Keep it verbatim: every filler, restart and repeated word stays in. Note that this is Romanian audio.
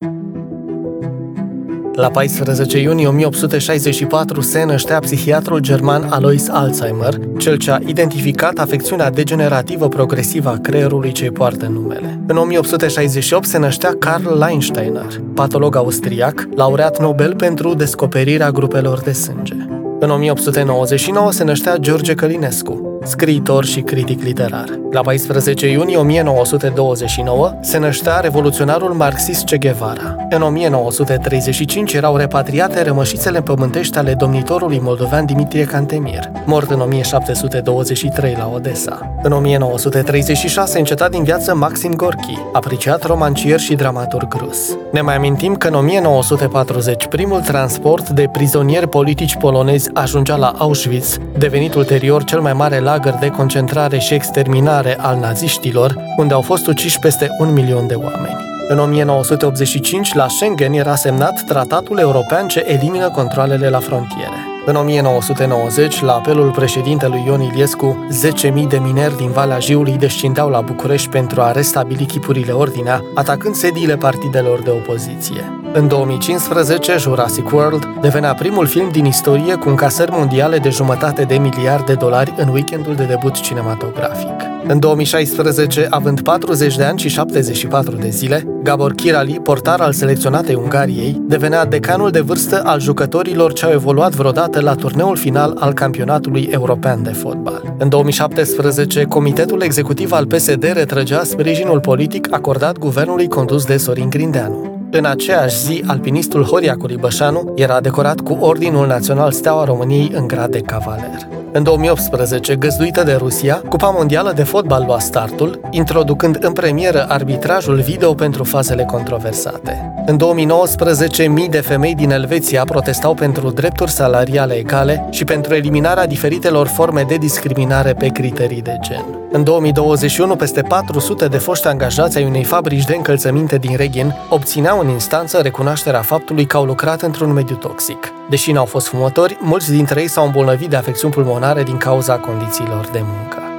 La paisprezece iunie o mie opt sute șaizeci și patru se năștea psihiatrul german Alois Alzheimer, cel ce a identificat afecțiunea degenerativă progresivă a creierului ce îi poartă numele. În o mie opt sute șaizeci și opt se năștea Karl Leinsteiner, patolog austriac, laureat Nobel pentru descoperirea grupelor de sânge. În o mie opt sute nouăzeci și nouă se năștea George Călinescu, scriitor și critic literar. La paisprezece iunie o mie nouă sute douăzeci și nouă se năștea revoluționarul marxist Che Guevara. În o mie nouă sute treizeci și cinci erau repatriate rămășițele pământești ale domnitorului moldovean Dimitrie Cantemir, mort în o mie șapte sute douăzeci și trei la Odessa. În o mie nouă sute treizeci și șase încetat din viață Maxim Gorki, apreciat romancier și dramaturg rus. Ne mai amintim că în o mie nouă sute patruzeci primul transport de prizonieri politici polonezi ajungea la Auschwitz, devenit ulterior cel mai mare lagăr de concentrare și exterminare al naziștilor, unde au fost uciși peste un milion de oameni. În o mie nouă sute optzeci și cinci, la Schengen era semnat Tratatul European ce elimină controalele la frontiere. În o mie nouă sute nouăzeci, la apelul președintelui Ion Iliescu, zece mii de mineri din Valea Jiului descindeau la București pentru a restabili chipurile ordinea, atacând sediile partidelor de opoziție. În două mii cincisprezece, Jurassic World devenea primul film din istorie cu încasări mondiale de jumătate de miliard de dolari în weekendul de debut cinematografic. În două mii șaisprezece, având patruzeci de ani și șaptezeci și patru de zile, Gabor Kirali, portar al selecționatei Ungariei, devenea decanul de vârstă al jucătorilor ce au evoluat vreodată la turneul final al campionatului european de fotbal. În două mii șaptesprezece, Comitetul Executiv al P S D retrăgea sprijinul politic acordat guvernului condus de Sorin Grindeanu. În aceeași zi, alpinistul Horia Curibășanu era decorat cu Ordinul Național Steaua României în grad de cavaler. În două mii optsprezece, găzduită de Rusia, Cupa Mondială de Fotbal lua startul, introducând în premieră arbitrajul video pentru fazele controversate. În două mii nouăsprezece, mii de femei din Elveția protestau pentru drepturi salariale egale și pentru eliminarea diferitelor forme de discriminare pe criterii de gen. În două mii douăzeci și unu, peste patru sute de foști angajați ai unei fabrici de încălțăminte din Reghin obțineau în instanță recunoașterea faptului că au lucrat într-un mediu toxic. Deși n-au fost fumători, mulți dintre ei s-au îmbolnăvit de afecțiuni pulmonare din cauza condițiilor de muncă.